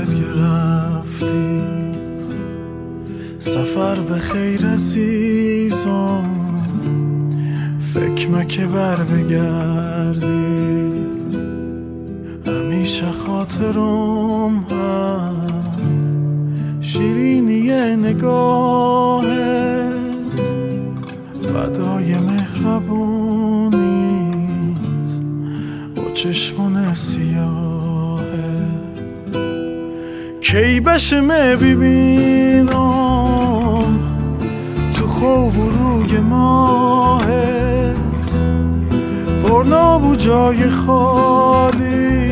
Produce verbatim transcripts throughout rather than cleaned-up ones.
پرت که رفتی، سفر به خیر عزیزم، فکر مکه بر بگردی. همیشه خاطرم هم شیرینی نگاهت، فدای مهربونیت و چشمون سیاهت. کی بشمه ببینم تو خواب و روی ماهت، پرناب و جای خالیت،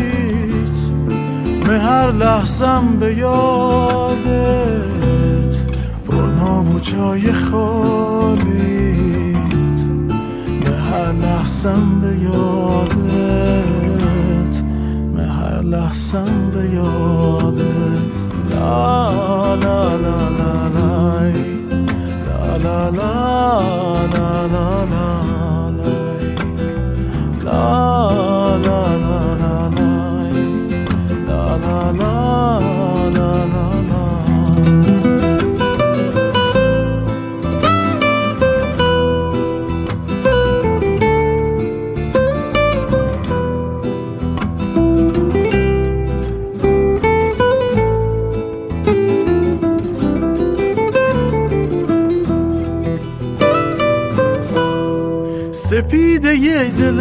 به هر لحظم به یادت، پرناب و جای خالیت، به هر لحظم به یادت، به هر لحظم به یادت. لا لا لا لا لا لا لا لا لا لا سپیده یه دل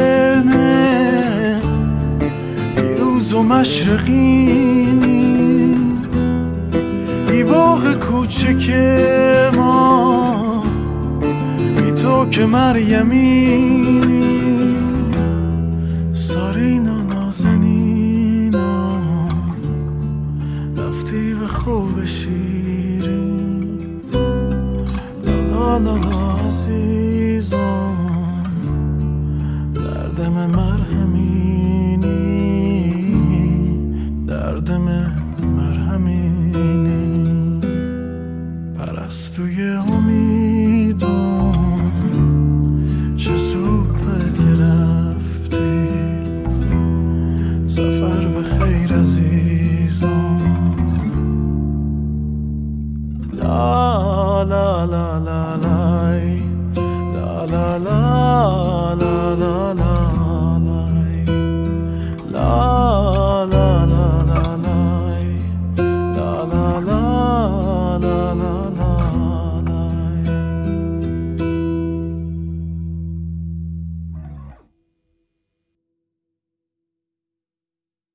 من دیروز و مشرقینی، ای باغ کوچک ما، ای تو که مریمینی، سارینا نازنینا رفتی به خوب شیرین. لا لا لا عزیزم، دردم مرهمینی، دردم مرهمینی، پرستوی امیدم، چه زود پرت که رفتی، سفر به خیر عزیزم. لا لا لا لا